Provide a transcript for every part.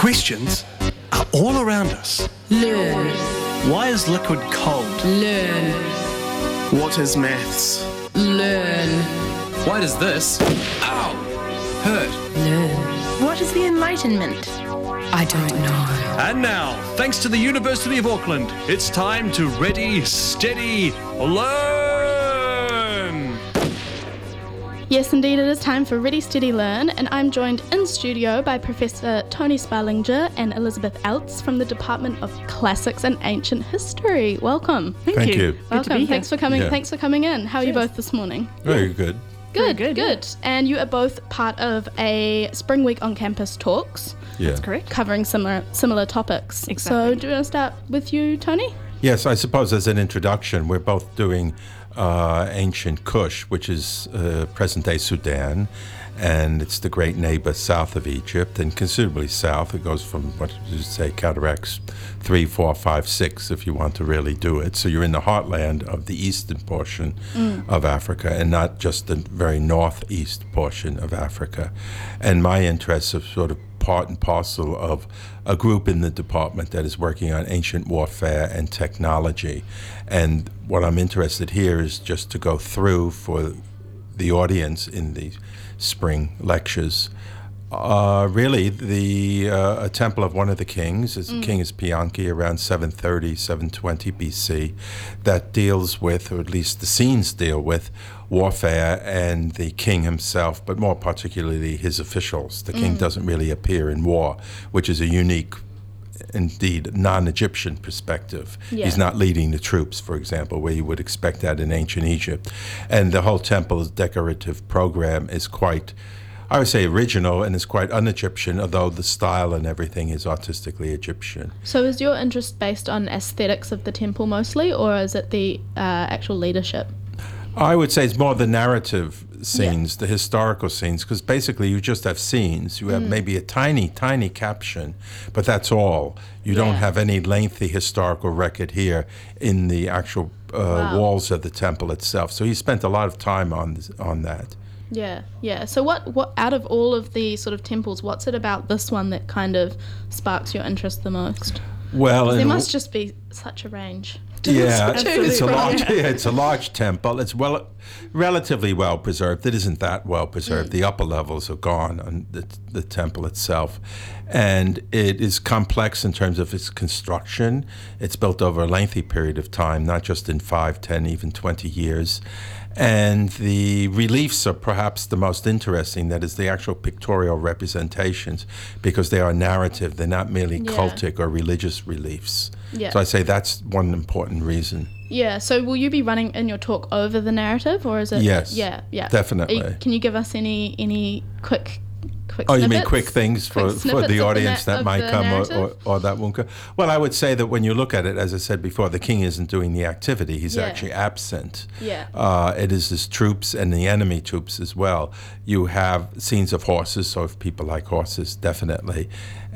Questions are all around us. Learn. Why is liquid cold? Learn. What is maths? Learn. Why does this, ow, hurt? Learn. What is the Enlightenment? I don't know. And now, thanks to the University of Auckland, it's time to Ready, Steady, Learn! Yes, indeed, it is time for Ready, Steady, Learn, and I'm joined in studio by Professor Tony Sparlinger and Elizabeth Eltz from the Department of Classics and Ancient History. Welcome. Thank you. Welcome. Thanks for coming. Yeah. Thanks for coming in. How are you both this morning? Very good. Good. And you are both part of a Spring Week on Campus talks. Yeah. Correct. Covering similar topics. Exactly. So do you want to start with you, Tony? Yes, I suppose as an introduction, we're both doing ancient Kush, which is present-day Sudan, and it's the great neighbor south of Egypt, and considerably south. It goes from, what did you say, cataracts 3, 4, 5, 6, if you want to really do it. So you're in the heartland of the eastern portion of Africa, and not just the very northeast portion of Africa. And my interests are sort of part and parcel of a group in the department that is working on ancient warfare and technology. And what I'm interested here is just to go through for the audience in the spring lectures. Really, a temple of one of the kings, King is Pianki, around 730, 720 BC, that deals with, or at least the scenes deal with, warfare and the king himself, but more particularly his officials. The king doesn't really appear in war, which is a unique, indeed, non-Egyptian perspective. Yeah. He's not leading the troops, for example, where you would expect that in ancient Egypt. And the whole temple's decorative program is quite, I would say, original, and is quite un-Egyptian, although the style and everything is artistically Egyptian. So is your interest based on aesthetics of the temple mostly, or is it the actual leadership? I would say it's more the narrative scenes, the historical scenes, because basically you just have scenes. You have maybe a tiny, tiny caption, but that's all. You don't have any lengthy historical record here in the actual walls of the temple itself. So he spent a lot of time on that. Yeah. So what out of all of the sort of temples, what's it about this one that kind of sparks your interest the most? Well, There must just be such a range. Yeah, Absolutely. it's a large temple. It's relatively well preserved. It isn't that well preserved. The upper levels are gone on the temple itself, and it is complex in terms of its construction. It's built over a lengthy period of time, not just in 5, 10, even 20 years. And the reliefs are perhaps the most interesting, that is the actual pictorial representations, because they are narrative. They're not merely cultic or religious reliefs. Yeah. So I say that's one important reason. Yeah. So will you be running in your talk over the narrative, or is it? Yes. Yeah. Definitely. Can you give us any quick Oh, you mean snippets? quick things for snippets the of audience that of might the come narrative? or that won't come? Well, I would say that when you look at it, as I said before, the king isn't doing the activity. He's actually absent. Yeah. It is his troops and the enemy troops as well. You have scenes of horses, so if people like horses, definitely.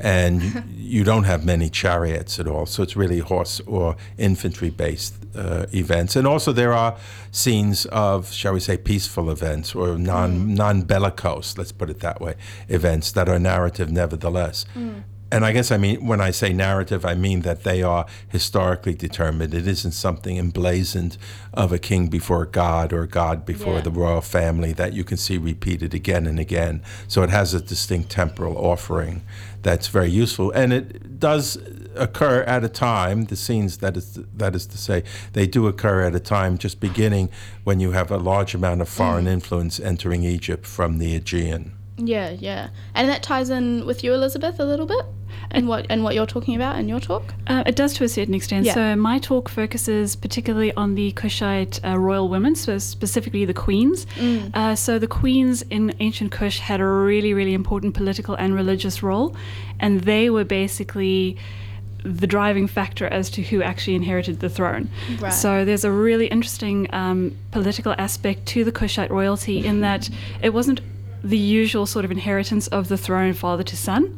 And you don't have many chariots at all, so it's really horse or infantry-based events. And also there are scenes of, shall we say, peaceful events or non-bellicose, let's put it that way, events that are narrative nevertheless. And I guess when I say narrative, I mean that they are historically determined. It isn't something emblazoned of a king before God or God before the royal family that you can see repeated again and again. So it has a distinct temporal offering that's very useful. And it does occur at a time, the scenes, that is to say, they do occur at a time just beginning when you have a large amount of foreign influence entering Egypt from the Aegean. Yeah. And that ties in with you, Elizabeth, a little bit? And what you're talking about in your talk? It does to a certain extent. Yeah. So my talk focuses particularly on the Kushite royal women, so specifically the queens. So the queens in ancient Kush had a really, really important political and religious role, and they were basically the driving factor as to who actually inherited the throne. Right. So there's a really interesting political aspect to the Kushite royalty in that it wasn't the usual sort of inheritance of the throne father to son.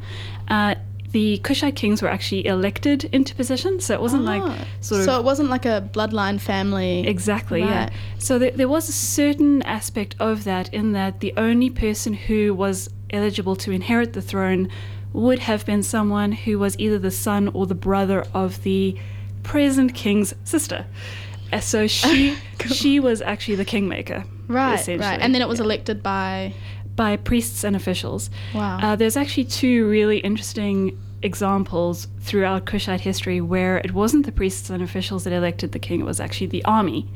The Kushite kings were actually elected into position, so it wasn't So it wasn't like a bloodline family. Exactly, Right. yeah. So there was a certain aspect of that in that the only person who was eligible to inherit the throne would have been someone who was either the son or the brother of the present king's sister. So she was actually the kingmaker. Right. essentially. And then it was elected by priests and officials. Wow. There's actually two really interesting examples throughout Kushite history where it wasn't the priests and officials that elected the king, it was actually the army.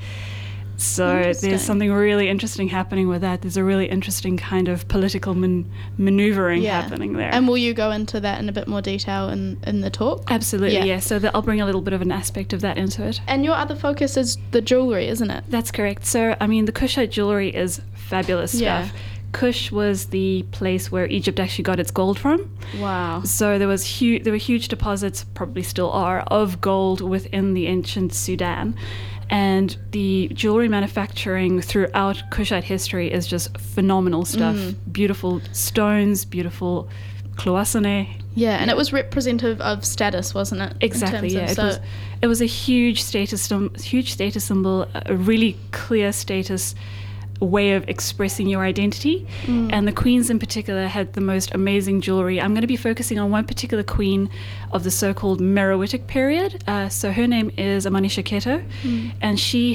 So Interesting. there's something really interesting happening with that. There's a really interesting kind of political maneuvering happening there. And will you go into that in a bit more detail in the talk? Absolutely, yeah. So I'll bring a little bit of an aspect of that into it. And your other focus is the jewelry, isn't it? That's correct. So, I mean, the Kushite jewelry is fabulous Yeah. stuff. Kush was the place where Egypt actually got its gold from. Wow. So there were huge deposits, probably still are, of gold within the ancient Sudan. And the jewelry manufacturing throughout Kushite history is just phenomenal stuff. Beautiful stones, beautiful cloisonné. Yeah, and it was representative of status, wasn't it? Exactly, yeah. It was a huge status symbol, a really clear status way of expressing your identity. And the queens in particular had the most amazing jewelry. I'm going to be focusing on one particular queen of the so-called Meroitic period. So her name is Amanisha Keto, and she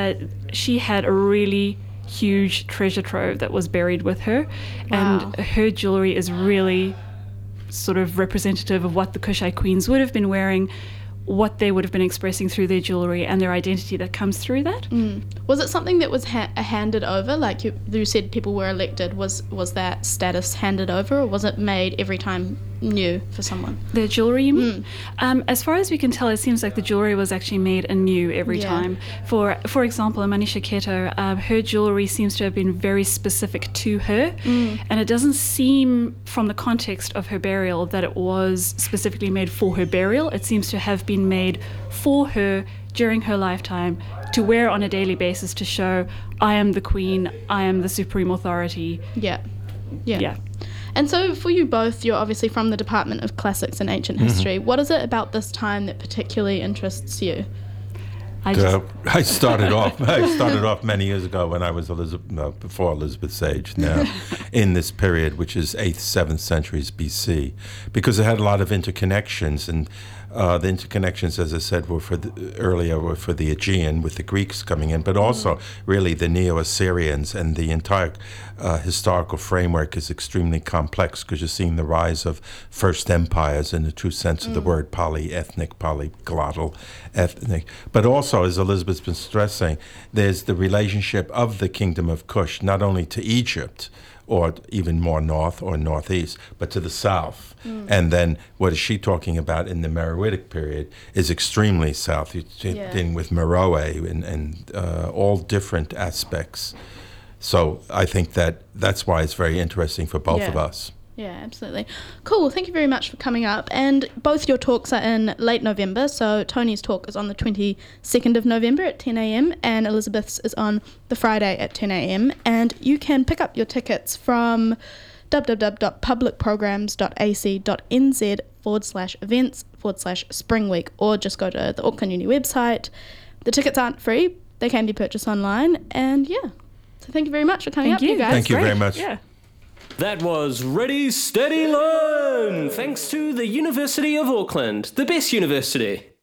had a really huge treasure trove that was buried with her. Wow. And her jewelry is really sort of representative of what the Kushite queens would have been wearing, what they would have been expressing through their jewelry, and their identity that comes through that. Was it something that was handed over? Like you said, people were elected. Was that status handed over, or was it made every time new for someone? The jewelry, you mean? As far as we can tell, it seems like the jewelry was actually made anew every time. For example, Amanisha Keto, her jewelry seems to have been very specific to her, and it doesn't seem from the context of her burial that it was specifically made for her burial. It seems to have been made for her during her lifetime to wear on a daily basis to show, I am the queen, I am the supreme authority. Yeah. Yeah. And so for you both, you're obviously from the Department of Classics and Ancient History. What is it about this time that particularly interests you? I started off many years ago when I was before Elizabeth's age now, in this period, which is 8th, 7th centuries BC, because it had a lot of interconnections, and the interconnections, as I said, were for the Aegean, with the Greeks coming in, but also really the Neo-Assyrians, and the entire historical framework is extremely complex, because you're seeing the rise of first empires in the true sense of the word, polyethnic, polyglottal, ethnic, but also, as Elizabeth's been stressing, there's the relationship of the Kingdom of Kush, not only to Egypt, or even more north or northeast, but to the south. And then what is she talking about in the Meroitic period is extremely south. You're dealing with Meroe and all different aspects. So I think that's why it's very interesting for both of us. Yeah, absolutely. Cool. Thank you very much for coming up. And both your talks are in late November. So Tony's talk is on the 22nd of November at 10 a.m. and Elizabeth's is on the Friday at 10 a.m. And you can pick up your tickets from www.publicprograms.ac.nz/events/Spring Week, or just go to the Auckland Uni website. The tickets aren't free. They can be purchased online. And yeah. So thank you very much for coming up, you guys. Thank you very much. Yeah. That was Ready, Steady, Learn! Thanks to the University of Auckland, the best university.